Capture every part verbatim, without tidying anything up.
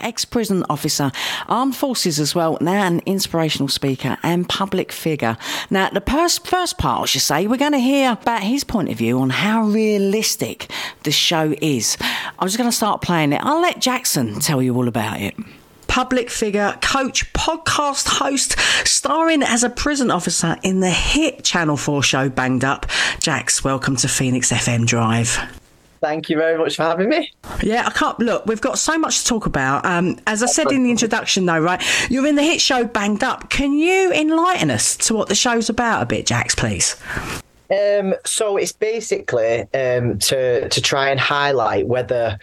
ex-prison officer, armed forces as well, now an inspirational speaker and public figure. Now, the first, first part, I should say, we're going to hear about his point of view on how realistic the show is. I'm just going to start playing it. I'll let Jackson tell you all about it. Public figure, coach, podcast host, starring as a prison officer in the hit Channel four show Banged Up. Jax, welcome to Phoenix F M Drive. Thank you very much for having me. Yeah, I can't... Look, we've got so much to talk about. Um, as I said in the introduction, though, right, you're in the hit show Banged Up. Can you enlighten us to what the show's about a bit, Jax, please? Um, so it's basically um, to to try and highlight whether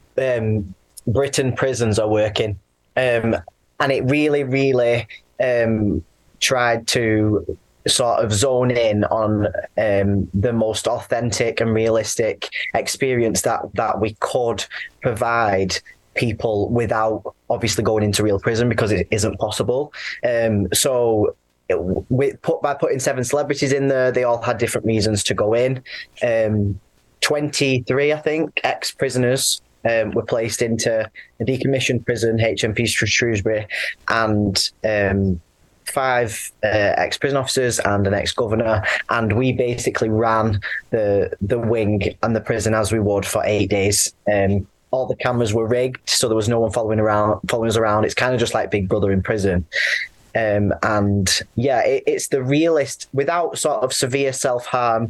um, Britain prisons are working. Um, and it really, really um, tried to sort of zone in on um, the most authentic and realistic experience that, that we could provide people without obviously going into real prison, because it isn't possible. Um, so it, we put, by putting seven celebrities in there, they all had different reasons to go in. Um, twenty-three, I think, ex-prisoners Um, were placed into a decommissioned prison, H M P Shrewsbury, and um, five uh, ex-prison officers and an ex-governor. And we basically ran the the wing and the prison as we would for eight days. Um, all the cameras were rigged, so there was no one following around, following us around. It's kind of just like Big Brother in prison. Um, and yeah, it, it's the realist, without sort of severe self-harm,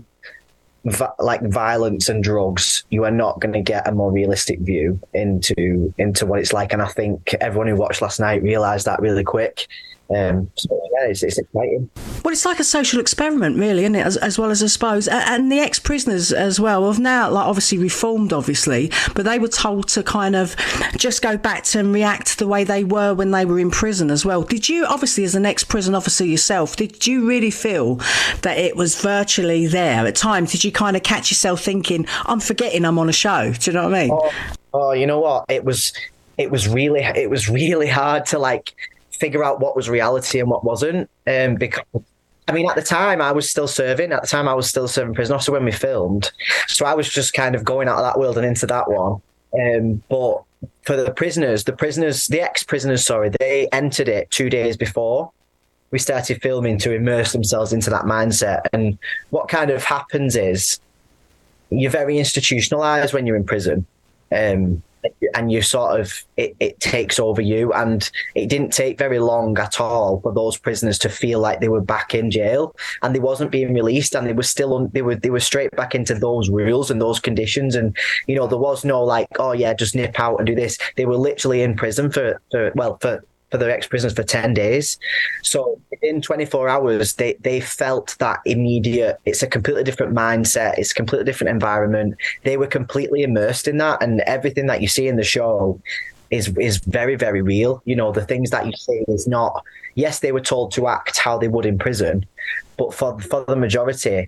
Vi- like violence and drugs. You are not going to get a more realistic view into into what it's like, and I think everyone who watched last night realised that really quick. Um, so yeah, it's, it's exciting. Well, it's like a social experiment, really, isn't it? As, as well as, I suppose, and the ex-prisoners as well have now, like, obviously reformed, obviously, but they were told to kind of just go back to and react the way they were when they were in prison as well. Did you, obviously, as an ex-prison officer yourself, did you really feel that it was virtually there at times? Did you kind of catch yourself thinking, "I'm forgetting I'm on a show"? Do you know what I mean? Oh, oh you know what? It was, it was really, it was really hard to like figure out what was reality and what wasn't. Um, because, I mean, at the time I was still serving. At the time I was still serving prison officer when we filmed. So I was just kind of going out of that world and into that one. Um, but for the prisoners, the prisoners, the ex-prisoners, sorry, they entered it two days before we started filming to immerse themselves into that mindset. And what kind of happens is you're very institutionalized when you're in prison. Um, and you sort of, it, it takes over you. And it didn't take very long at all for those prisoners to feel like they were back in jail and they wasn't being released, and they were still, on, they were they were straight back into those rules and those conditions. And, you know, there was no like, oh yeah, just nip out and do this. They were literally in prison for, for well, for, for their ex-prisoners for ten days. So in twenty-four hours, they, they felt that immediate, it's a completely different mindset. It's a completely different environment. They were completely immersed in that, and everything that you see in the show is, is very, very real. You know, the things that you see is not, yes, they were told to act how they would in prison, but for, for the majority,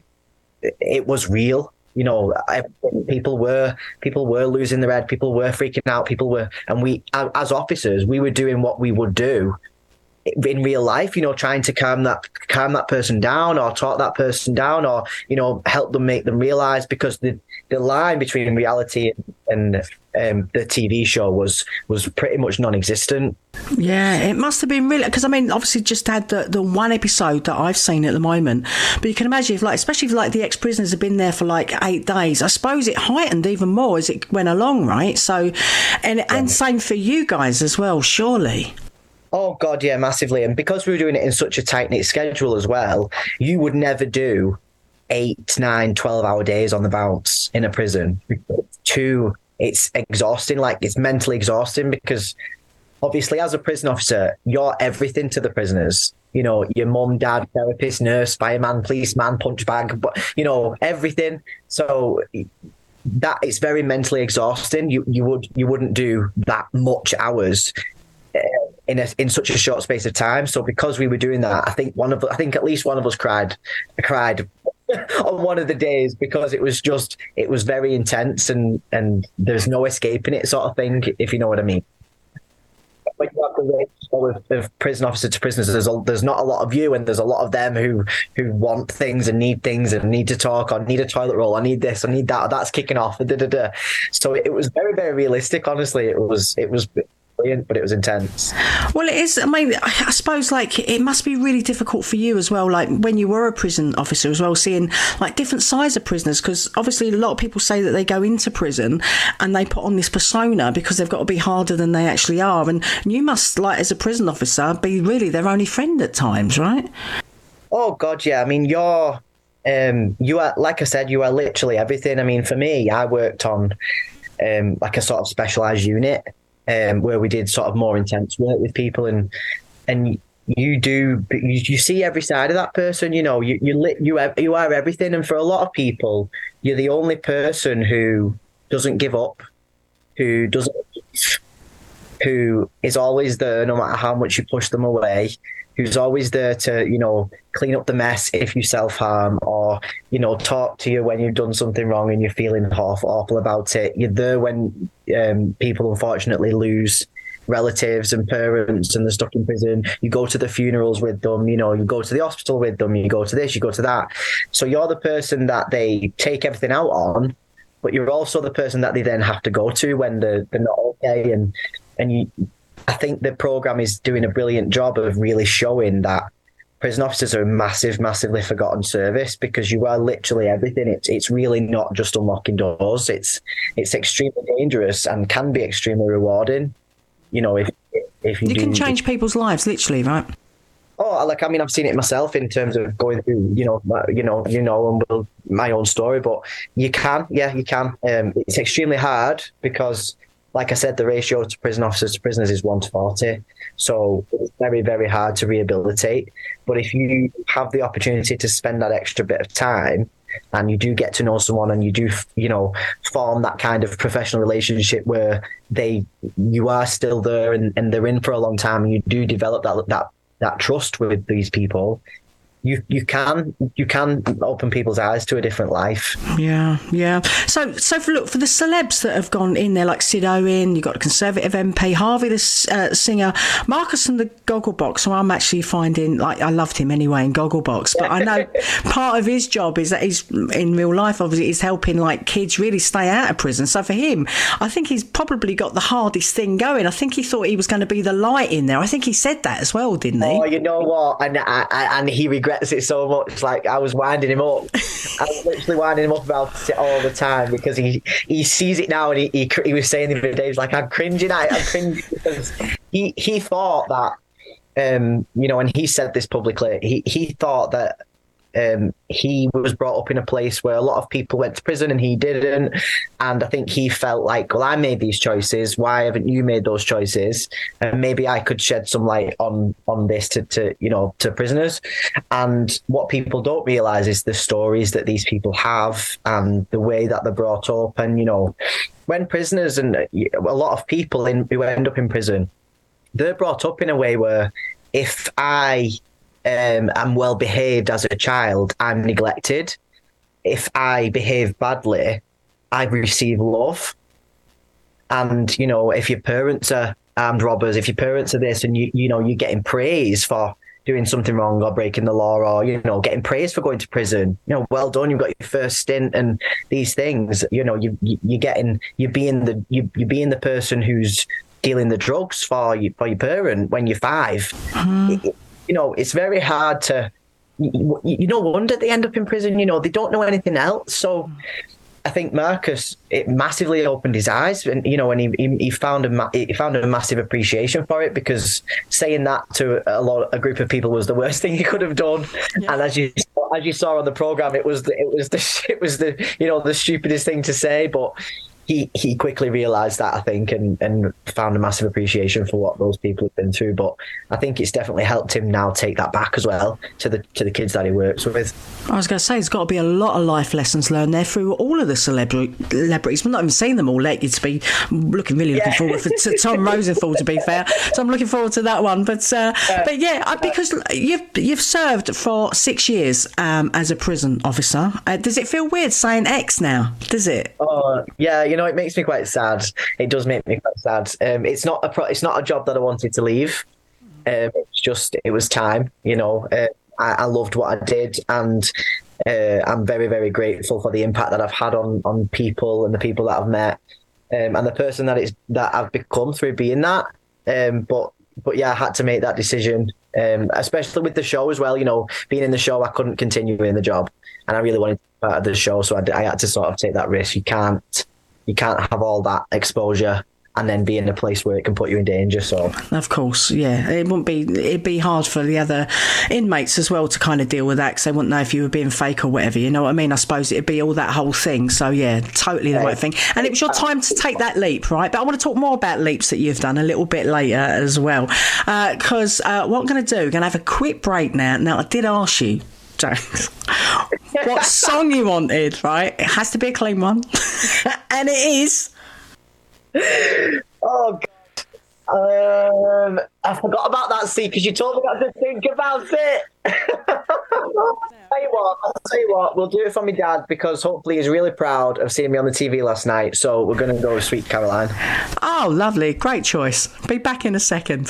it was real. You know, people were people were losing their head, people were freaking out, people were, and we, as officers, we were doing what we would do in real life. You know, trying to calm that calm that person down, or talk that person down, or, you know, help them, make them realise, because the the line between reality and um, the T V show was was pretty much non-existent. Yeah, it must have been really, because I mean, obviously just had the, the one episode that I've seen at the moment, but you can imagine if, like, especially if like the ex-prisoners have been there for like eight days, I suppose it heightened even more as it went along, right? So, and yeah. and same for you guys as well, surely. Oh God, yeah, massively. And because we were doing it in such a tight-knit schedule as well, you would never do eight, nine, twelve hour days on the bounce in a prison. Two, it's exhausting, like it's mentally exhausting, because obviously as a prison officer, you're everything to the prisoners. You know, your mum, dad, therapist, nurse, fireman, policeman, punch bag, but you know, everything. So that it's very mentally exhausting. You you would you wouldn't do that much hours in a, in such a short space of time. So because we were doing that, I think one of I think at least one of us cried cried on one of the days, because it was just it was very intense, and and there's no escaping it, sort of thing, if you know what I mean. When you have the ratio of, of prison officer to prisoners, there's a, there's not a lot of you, and there's a lot of them who who want things and need things and need to talk, or need a toilet roll, I need this, I need that, that's kicking off. Da, da, da. So it was very, very realistic. Honestly, it was it was brilliant, but it was intense. Well, it is. I mean, I suppose like it must be really difficult for you as well. Like when you were a prison officer as well, seeing like different sides of prisoners, because obviously a lot of people say that they go into prison and they put on this persona because they've got to be harder than they actually are. And you must, like as a prison officer, be really their only friend at times, right? Oh God, yeah. I mean, you're, um, you are, like I said, you are literally everything. I mean, for me, I worked on um, like a sort of specialised unit. Um, where we did sort of more intense work with people, and and you do you, you see every side of that person. You know, you you you are, you are everything, and for a lot of people, you're the only person who doesn't give up, who doesn't, who is always there no matter how much you push them away. Who's always there to, you know, clean up the mess if you self-harm, or, you know, talk to you when you've done something wrong and you're feeling awful, awful about it. You're there when um, people unfortunately lose relatives and parents and they're stuck in prison. You go to the funerals with them, you know, you go to the hospital with them, you go to this, you go to that. So you're the person that they take everything out on, but you're also the person that they then have to go to when they're, they're not okay. And, and you... I think the programme is doing a brilliant job of really showing that prison officers are a massive, massively forgotten service, because you are literally everything. It's it's really not just unlocking doors. It's it's extremely dangerous and can be extremely rewarding. You know, if if you, you do, can change people's lives, literally, right? Oh, like I mean, I've seen it myself in terms of going through, you know, you know, you know, and my own story. But you can, yeah, you can. Um, it's extremely hard because, like I said, the ratio to prison officers to prisoners is one to forty. So it's very, very hard to rehabilitate. But if you have the opportunity to spend that extra bit of time and you do get to know someone and you do, you know, form that kind of professional relationship where they, you are still there and, and they're in for a long time, and you do develop that, that, that trust with these people, You you can you can open people's eyes to a different life. Yeah, yeah. So so for look for the celebs that have gone in there, like Sid Owen, you've got a Conservative M P, Harvey the uh, singer, Marcus and the Gogglebox. So I'm actually finding, like, I loved him anyway in Gogglebox, but I know part of his job is that he's in real life, obviously, he's helping like kids really stay out of prison. So for him, I think he's probably got the hardest thing going. I think he thought he was going to be the light in there. I think he said that as well, didn't he? Oh, you know what? And I, I, and he regrets it so much. Like, I was winding him up. I was literally winding him up about it all the time, because he he sees it now, and he he, he was saying the other day, he was like, I'm cringing at it, I'm cringing, because he he thought that um you know, and he said this publicly, he he thought that Um, he was brought up in a place where a lot of people went to prison and he didn't. And I think he felt like, well, I made these choices. Why haven't you made those choices? And maybe I could shed some light on on this to, to you know, to prisoners. And what people don't realise is the stories that these people have and the way that they're brought up. And, you know, when prisoners and a lot of people in, who end up in prison, they're brought up in a way where if I... Um, I'm well behaved as a child, I'm neglected. If I behave badly, I receive love. And, you know, if your parents are armed robbers, if your parents are this, and you you know, you're getting praise for doing something wrong or breaking the law, or, you know, getting praise for going to prison, you know, well done, you've got your first stint, and these things, you know, you, you you're getting, you're being the you you're being the person who's dealing the drugs for you for your parent when you're five. Mm-hmm. It, You know, it's very hard to, you, you no wonder they end up in prison, you know, they don't know anything else. So I think Marcus, it massively opened his eyes, and, you know, and he, he, he found a he found a massive appreciation for it, because saying that to a lot, a group of people was the worst thing he could have done. Yeah. And as you as you saw on the programme, it was the, it was the it was the you know the stupidest thing to say, but he he quickly realised that, I think, and, and found a massive appreciation for what those people have been through. But I think it's definitely helped him now take that back as well to the to the kids that he works with. I was going to say, there's got to be a lot of life lessons learned there through all of the celebra- celebrities. We've not even seen them all yet. You'd be looking really looking yeah. forward for to Tom Rosenthal, to be fair. So I'm looking forward to that one. But uh, uh, but yeah, because you've you've served for six years um, as a prison officer. Uh, does it feel weird saying ex now? Does it? Oh yeah, you know, it makes me quite sad. It does make me quite sad. Um, it's not a pro- it's not a job that I wanted to leave. Um, it's just it was time. You know, uh, I, I loved what I did, and uh, I'm very very grateful for the impact that I've had on on people and the people that I've met, um, and the person that it's that I've become through being that. Um, but but yeah, I had to make that decision, um, especially with the show as well. You know, being in the show, I couldn't continue in the job, and I really wanted to be part of the show, so I, I had to sort of take that risk. You can't you can't have all that exposure and then be in a place where it can put you in danger. So, of course, yeah, it wouldn't be. It'd be hard for the other inmates as well to kind of deal with that, because they wouldn't know if you were being fake or whatever. You know what I mean? I suppose it'd be all that whole thing. So yeah, totally the right thing. And it was your time to take that leap, right? But I want to talk more about leaps that you've done a little bit later as well, because uh, uh, what I'm going to do, we're going to have a quick break now. Now, I did ask you, James, what song you wanted, right? It has to be a clean one, and it is. Oh God! Um, I forgot about that. See, because you told me not to think about it. Tell you what, I'll tell you what. We'll do it for my dad, because hopefully he's really proud of seeing me on the T V last night. So we're going to go with Sweet Caroline. Oh, lovely! Great choice. Be back in a second.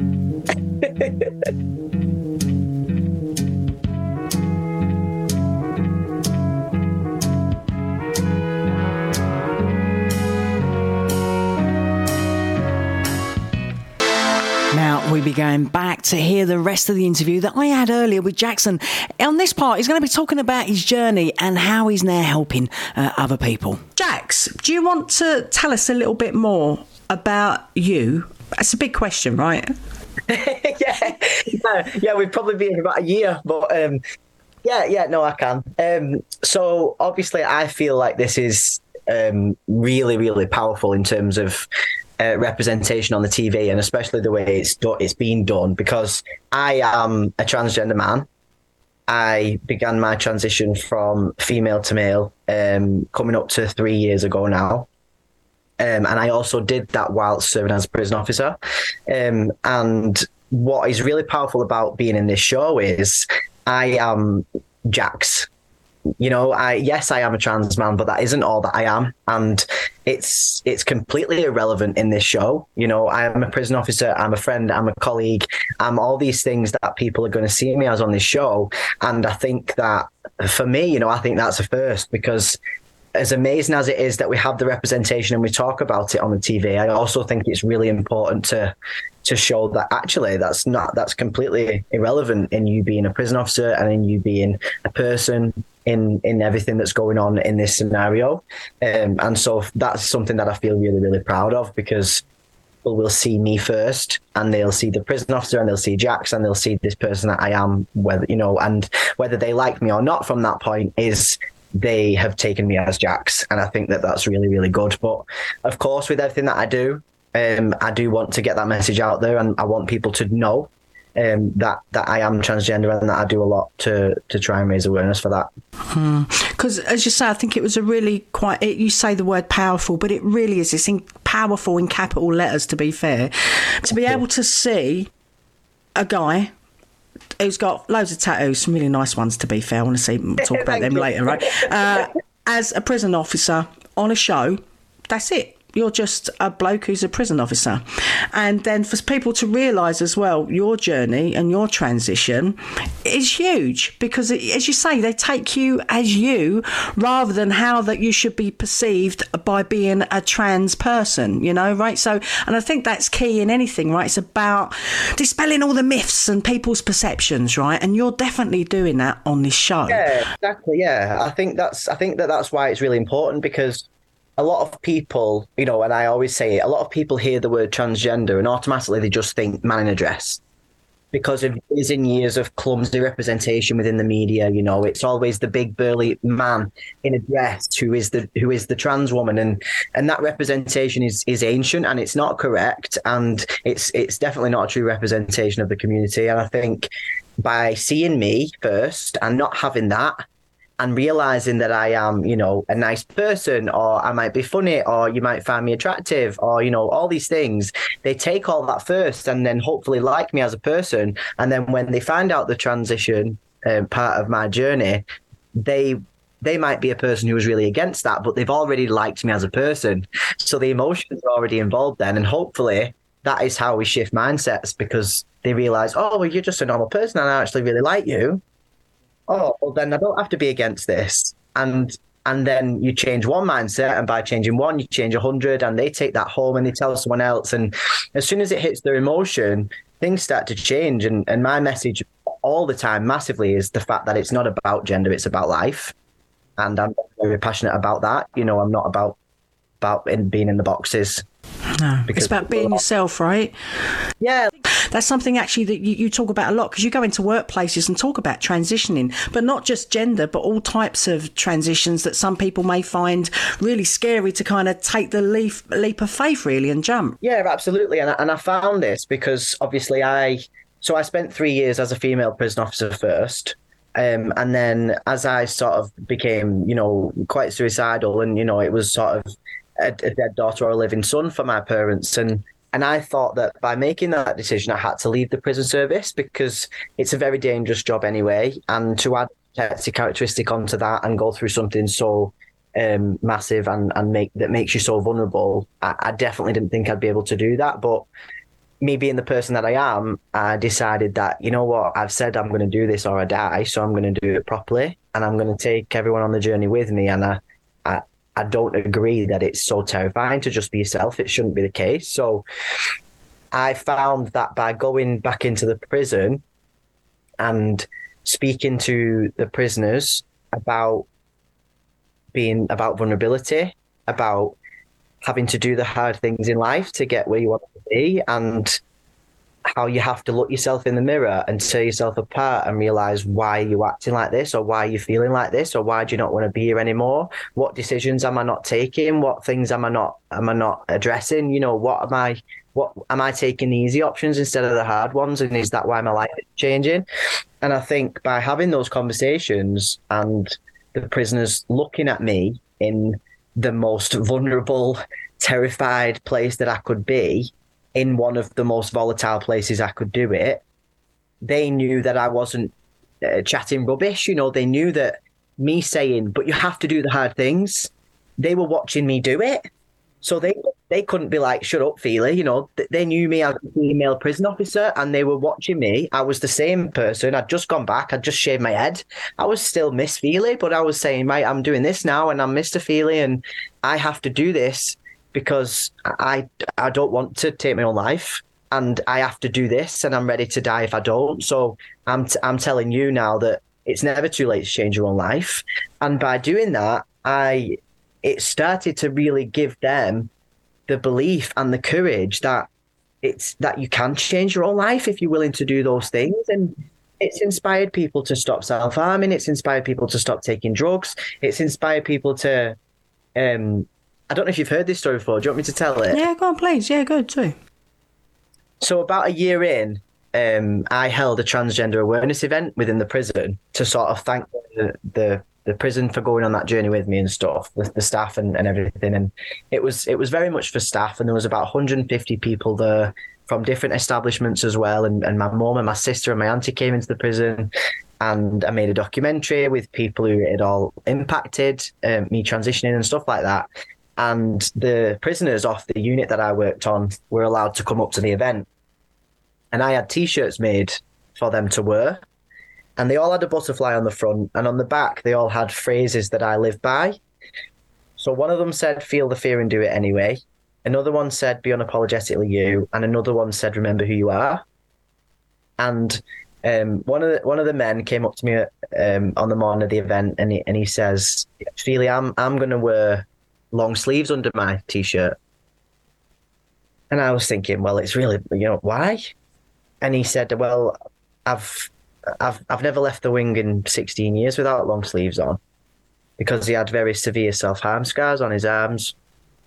Now, we'll be going back to hear the rest of the interview that I had earlier with Jackson. On this part, he's going to be talking about his journey and how he's now helping uh, other people. Jax, do you want to tell us a little bit more about you? That's a big question, right? yeah, yeah, yeah, we've probably been here about a year, but um, yeah, yeah, no, I can. Um, so obviously, I feel like this is um, really, really powerful in terms of Uh, representation on the T V, and especially the way it's do- it's been done, because I am a transgender man. I began my transition from female to male um, coming up to three years ago now. Um, and I also did that while serving as a prison officer. Um, and what is really powerful about being in this show is I am Jax. You know, I yes, I am a trans man, but that isn't all that I am, and it's it's completely irrelevant in this show. You know, I am a prison officer, I'm a friend, I'm a colleague, I'm all these things that people are going to see me as on this show, and I think that for me, you know, I think that's a first, because as amazing as it is that we have the representation and we talk about it on the T V, I also think it's really important to to show that actually that's not that's completely irrelevant in you being a prison officer and in you being a person in in everything that's going on in this scenario. Um, and so that's something that I feel really, really proud of, because people will see me first, and they'll see the prison officer, and they'll see Jax, and they'll see this person that I am, whether, you know, and whether they like me or not from that point is they have taken me as Jax. And I think that that's really, really good. But of course, with everything that I do, um, I do want to get that message out there, and I want people to know Um, that that I am transgender, and that I do a lot to to try and raise awareness for that. Because, hmm. as you say, I think it was a really quite. It, you say the word powerful, but it really is. It's in, powerful in capital letters. To be fair, to be able to see a guy who's got loads of tattoos, some really nice ones. To be fair, I want to see talk about them later, right? Uh, as a prison officer on a show, that's it. You're just a bloke who's a prison officer. And then for people to realise as well, your journey and your transition is huge, because, it, as you say, they take you as you rather than how that you should be perceived by being a trans person, you know, right? So, and I think that's key in anything, right? It's about dispelling all the myths and people's perceptions, right? And you're definitely doing that on this show. Yeah, exactly. Yeah, I think that's, I think that that's why it's really important, because a lot of people, you know, and I always say it, a lot of people hear the word transgender and automatically they just think man in a dress, because of years and years of clumsy representation within the media. You know, it's always the big burly man in a dress who is the who is the trans woman, and and that representation is is ancient, and it's not correct, and it's it's definitely not a true representation of the community. And I think by seeing me first and not having that, and realizing that I am, you know, a nice person, or I might be funny, or you might find me attractive, or, you know, all these things, they take all that first and then hopefully like me as a person. And then when they find out the transition um, part of my journey, they they might be a person who is really against that, but they've already liked me as a person. So the emotions are already involved then. And hopefully that is how we shift mindsets, because they realize, oh, well, you're just a normal person and I actually really like you. Oh, well, then I don't have to be against this. And And then you change one mindset, and by changing one, you change a hundred, and they take that home and they tell someone else. And as soon as it hits their emotion, things start to change. And, and my message all the time massively is the fact that it's not about gender, it's about life. And I'm very passionate about that. You know, I'm not about about in, being in the boxes. No, it's about being yourself, right? Yeah. That's something actually that you, you talk about a lot, because you go into workplaces and talk about transitioning, but not just gender, but all types of transitions that some people may find really scary to kind of take the leap, leap of faith, really, and jump. Yeah, absolutely. And I, and I found this because obviously I, so I spent three years as a female prison officer first. Um, and then as I sort of became, you know, quite suicidal, and, you know, it was sort of a, a dead daughter or a living son for my parents. And And I thought that by making that decision, I had to leave the prison service because it's a very dangerous job anyway. And to add a characteristic onto that and go through something so um, massive and, and make that makes you so vulnerable, I, I definitely didn't think I'd be able to do that. But me being the person that I am, I decided that, you know what, I've said I'm going to do this or I die, so I'm going to do it properly. And I'm going to take everyone on the journey with me. And I, I I don't agree that it's so terrifying to just be yourself. It shouldn't be the case. So I found that by going back into the prison and speaking to the prisoners about being about vulnerability, about having to do the hard things in life to get where you want to be, and how you have to look yourself in the mirror and tear yourself apart and realize why you're acting like this, or why you're feeling like this, or why do you not want to be here anymore? What decisions am I not taking? What things am I not am I not addressing? You know, what am I what am I taking the easy options instead of the hard ones? And is that why my life is changing? And I think by having those conversations and the prisoners looking at me in the most vulnerable, terrified place that I could be, in one of the most volatile places I could do it, they knew that I wasn't uh, chatting rubbish. You know, they knew that me saying, but you have to do the hard things, they were watching me do it. So they they couldn't be like, shut up, Feely. You know, they knew me as a female prison officer and they were watching me. I was the same person. I'd just gone back. I'd just shaved my head. I was still Miss Feely, but I was saying, right, I'm doing this now and I'm Mister Feely and I have to do this because I, I don't want to take my own life and I have to do this and I'm ready to die if I don't. So I'm t- I'm telling you now that it's never too late to change your own life. And by doing that, I it started to really give them the belief and the courage that it's that you can change your own life if you're willing to do those things. And it's inspired people to stop self-harming. It's inspired people to stop taking drugs. It's inspired people to... Um, I don't know if you've heard this story before. Do you want me to tell it? Yeah, go on, please. Yeah, good too. So about a year in, um, I held a transgender awareness event within the prison to sort of thank the the, the prison for going on that journey with me and stuff, the, the staff and, and everything. And it was it was very much for staff, and there was about one hundred fifty people there from different establishments as well. And, and my mum and my sister and my auntie came into the prison. And I made a documentary with people who it had all impacted, um, me transitioning and stuff like that. And the prisoners off the unit that I worked on were allowed to come up to the event. And I had T-shirts made for them to wear. And they all had a butterfly on the front. And on the back, they all had phrases that I live by. So one of them said, feel the fear and do it anyway. Another one said, be unapologetically you. And another one said, remember who you are. And um, one of the one of the men came up to me um, on the morning of the event, and he, and he says, Feely, I'm, I'm going to wear long sleeves under my T-shirt. And I was thinking, well, it's really, you know, why? And he said, well, I've I've I've never left the wing in sixteen years without long sleeves on, because he had very severe self-harm scars on his arms.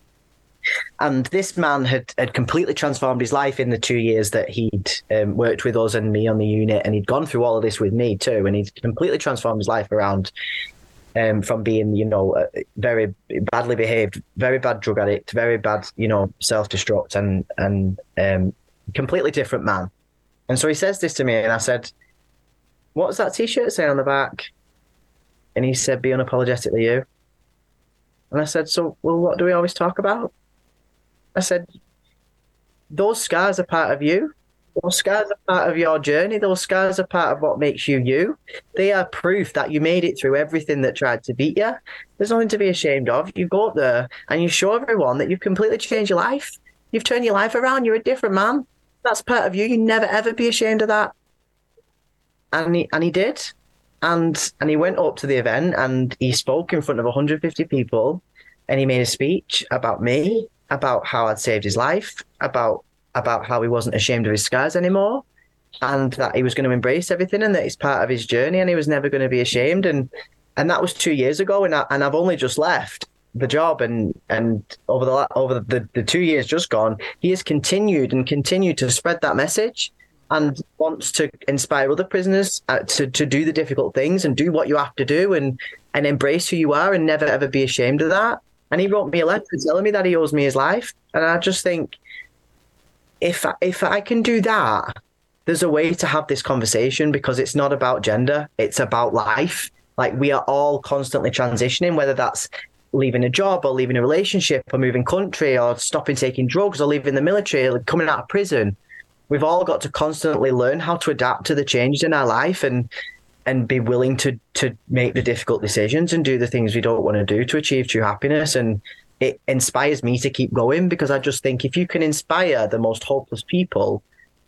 And this man had, had completely transformed his life in the two years that he'd um, worked with us and me on the unit, and he'd gone through all of this with me too, and he'd completely transformed his life around. Um, from being, you know, uh, very badly behaved, very bad drug addict, very bad, you know, self-destruct, and and um, completely different man. And so he says this to me, and I said, "What's that T-shirt say on the back?" And he said, "Be unapologetically you." And I said, "So, well, what do we always talk about?" I said, "Those scars are part of you. Those scars are part of your journey. Those scars are part of what makes you you. They are proof that you made it through everything that tried to beat you. There's nothing to be ashamed of. You go up there and you show everyone that you've completely changed your life. You've turned your life around. You're a different man. That's part of you. You never, ever be ashamed of that. And he, and he did. And, and he went up to the event and he spoke in front of one hundred fifty people and he made a speech about me, about how I'd saved his life, about about how he wasn't ashamed of his scars anymore, and that he was going to embrace everything and that it's part of his journey and he was never going to be ashamed. And and that was two years ago, and I, and I've only just left the job, and and over the over the, the two years just gone, he has continued and continued to spread that message and wants to inspire other prisoners uh, to to do the difficult things and do what you have to do and and embrace who you are and never ever be ashamed of that. And he wrote me a letter telling me that he owes me his life, and I just think, If if I can do that, there's a way to have this conversation, because it's not about gender. It's about life. Like, we are all constantly transitioning, whether that's leaving a job or leaving a relationship or moving country or stopping taking drugs or leaving the military or coming out of prison. We've all got to constantly learn how to adapt to the changes in our life and and be willing to to make the difficult decisions and do the things we don't want to do to achieve true happiness. And it inspires me to keep going, because I just think if you can inspire the most hopeless people,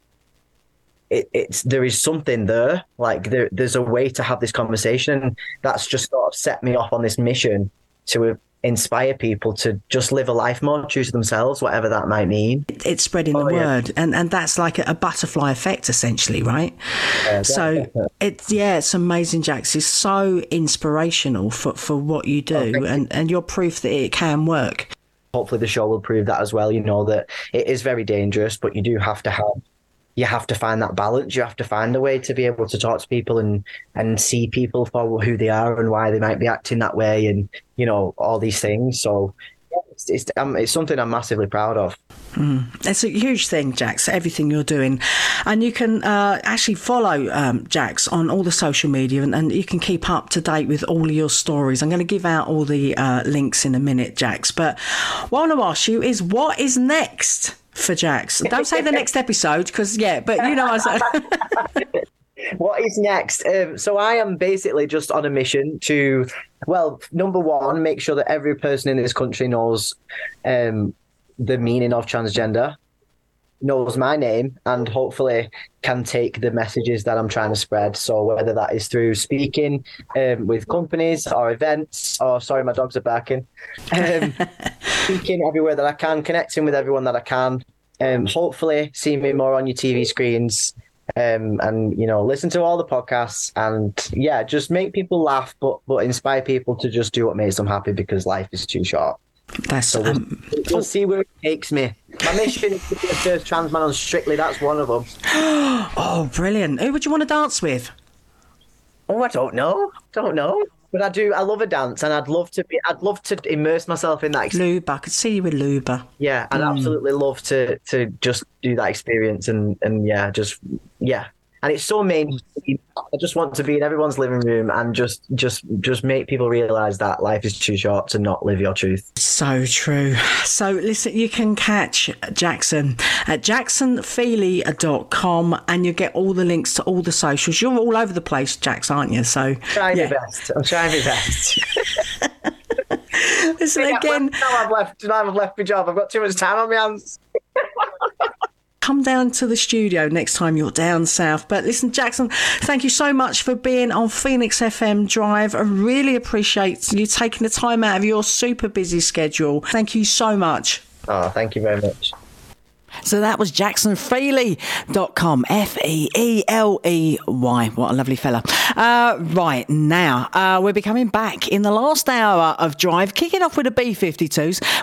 it, it's there is something there. Like there, there's a way to have this conversation. That's just sort of set me off on this mission to inspire people to just live a life more true to themselves, whatever that might mean. It's spreading oh, the yeah. word, and and that's like a, a butterfly effect, essentially, right? Yeah, so definitely. it's yeah, it's amazing, Jax. It's so inspirational for, for what you do, oh, and, you. and you're proof that it can work. Hopefully the show will prove that as well. You know, that it is very dangerous, but you do have to have you have to find that balance. You have to find a way to be able to talk to people and, and see people for who they are and why they might be acting that way, and, you know, all these things. So yeah, it's, it's, um, it's something I'm massively proud of. Mm. It's a huge thing, Jax, everything you're doing. And you can uh, actually follow um, Jax on all the social media, and, and you can keep up to date with all of your stories. I'm going to give out all the uh, links in a minute, Jax. But what I want to ask you is, what is next for Jax? Don't say the next episode, because, yeah, but you know what I'm saying. What is next? Um, so I am basically just on a mission to, well, number one, make sure that every person in this country knows um, the meaning of transgender, knows my name, and hopefully can take the messages that I'm trying to spread. So whether that is through speaking um, with companies or events, or sorry, my dogs are barking, um, speaking everywhere that I can, connecting with everyone that I can, um, hopefully see me more on your T V screens, um, and, you know, listen to all the podcasts, and yeah, just make people laugh, but but inspire people to just do what makes them happy, because life is too short. That's so we'll, um, we'll see where it takes me. My mission is to be the first trans man on Strictly. That's one of them. Oh, brilliant! Who would you want to dance with? Oh, I don't know. Don't know. But I do. I love a dance, and I'd love to be. I'd love to immerse myself in that experience. Luba, I could see you with Luba. Yeah, I'd mm. absolutely love to to just do that experience, and and yeah, just yeah. And it's so mainstream. I just want to be in everyone's living room and just just just make people realise that life is too short to not live your truth. So true. So listen, you can catch Jackson at jackson feely dot com, and you get all the links to all the socials. You're all over the place, Jax, aren't you? So I'm trying yeah. my best. I'm trying my best. Listen yeah, again. Now I've left. Now I've left my job. I've got too much time on my hands. Come down to the studio next time you're down south. But listen, Jackson, thank you so much for being on Phoenix F M Drive. I really appreciate you taking the time out of your super busy schedule. Thank you so much. Oh, thank you very much. So that was jackson feely dot com, F E E L E Y. What a lovely fella. Uh, right, now, uh, we'll be coming back in the last hour of Drive, kicking off with the B fifty-twos.